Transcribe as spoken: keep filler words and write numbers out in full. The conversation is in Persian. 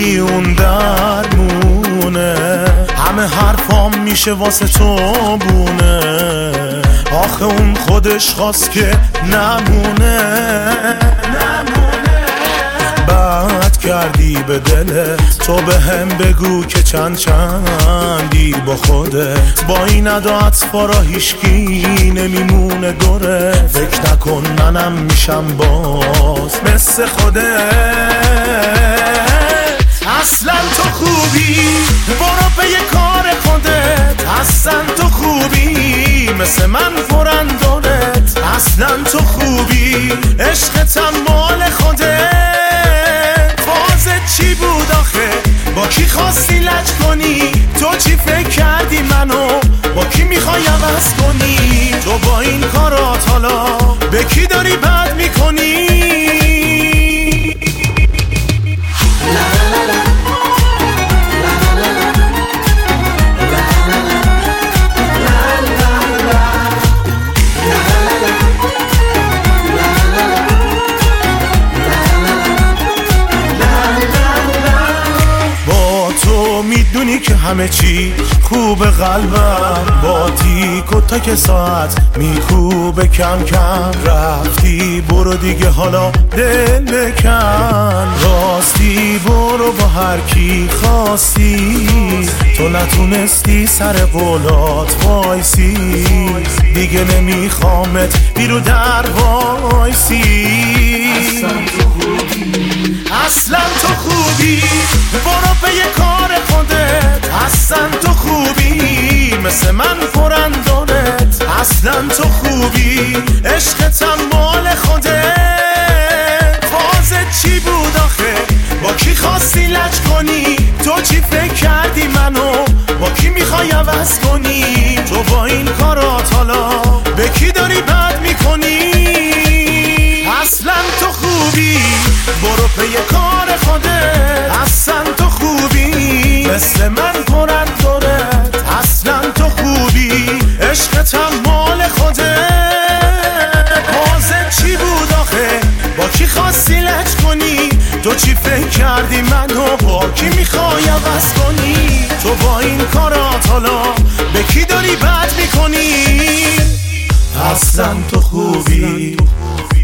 بگی اون درمونه، همه حرفام میشه واسه تو بونه. آخه اون خودش خواست که نمونه، بد کردی به دلت، تو به هم بگو که چند چندی با خودت. با این ادا اطفارا هیشکی نمیمونه دوره، فکر نکن منم میشم باز مثل خودت. اصلا تو خوبی برو به یه کار خودت، اصلا تو خوبی مثل من پرندونت. اصلا تو خوبی عشقتم مال خودت. فازت چی بود آخه؟ با کی خواستی لج کنی؟ تو چی فکر کردی منو با کی میخوای عوض کنی؟ تو با این کارات حالا به کی داری بد میکنی؟ میدونی که همه چی خوب قلبم، با تیک و تک ساعت میکوبه کم کم. رفتی برو دیگه حالا دل بکن، راستی برو با هر کی خواستی. تو نتونستی سر قولات وایسی، دیگه نمیخوامت بیرو در وایسی. اصلا تو خوبی برو به یه کار خودت، اصلا تو خوبی مثل من پرندونت. اصلا تو خوبی عشقتم مال خودت. فازت چی بود آخه؟ با کی خواستی لج کنی؟ تو چی فکر کردی منو با کی میخوای عوض کنی؟ تو با این کارات حالا به کی داری بد میکنی؟ اصلا تو خوبی برو پی کار خودت، اصلا تو خوبی مثل من پرندونت. اصلا تو خوبی عشقتم مال خودت. بازت چی بود آخه؟ با کی خواستی لج کنی؟ تو چی فکر کردی منو با کی میخوای عوض کنی؟ تو با این کارات حالا به کی داری بد میکنی؟ اصلا تو خوبی